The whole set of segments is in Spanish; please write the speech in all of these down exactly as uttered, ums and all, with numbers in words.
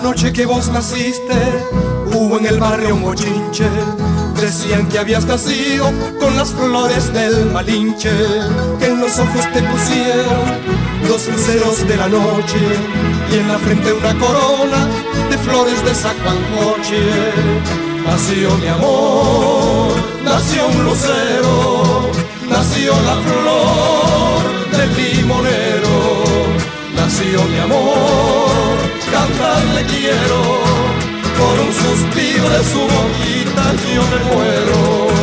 noche que vos naciste, hubo en el barrio un bochinche. Decían que habías nacido con las flores del Malinche, que en los ojos te pusieron dos luceros de la noche y en la frente una corona de flores de San Juan Joche. Nació mi amor, nació un lucero, nació la flor del limonero. Nació mi amor, cantarle quiero, por un suspiro de su boquita yo me muero.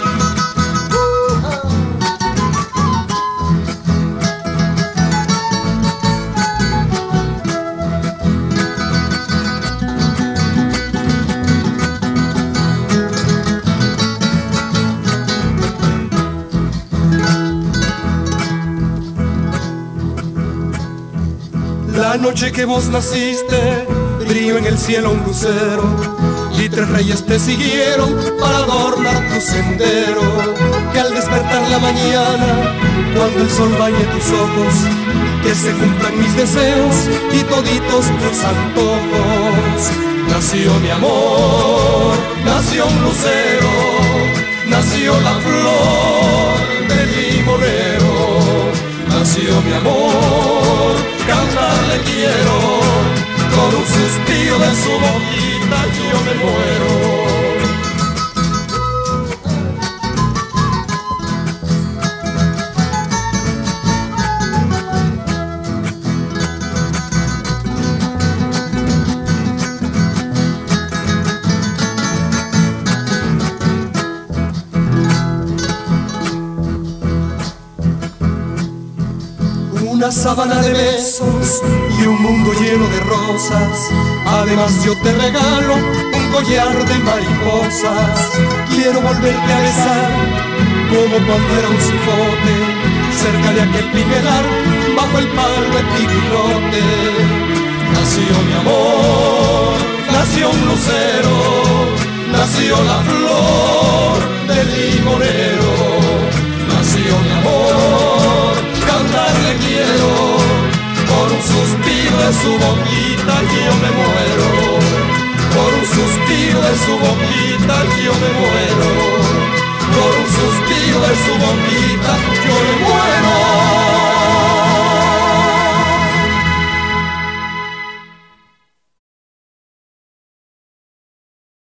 La noche que vos naciste, brilló en el cielo un lucero, y tres reyes te siguieron para adornar tu sendero. Que al despertar la mañana, cuando el sol bañe tus ojos, que se cumplan mis deseos y toditos tus antojos. Nació mi amor, nació un lucero, nació la flor del limonero. Nació mi amor, cantarle quiero, con un suspiro de su boquita yo me muero. Una sábana de besos y un mundo lleno de rosas. Además yo te regalo un collar de mariposas. Quiero volverte a besar como cuando era un cipote, cerca de aquel pimelar, bajo el palo de pipilote. Nació mi amor, nació un lucero, nació la flor del limonero. Nació mi amor, cantarle quiero, por un suspiro de su boquita yo me muero. Por un suspiro de su boquita yo me muero.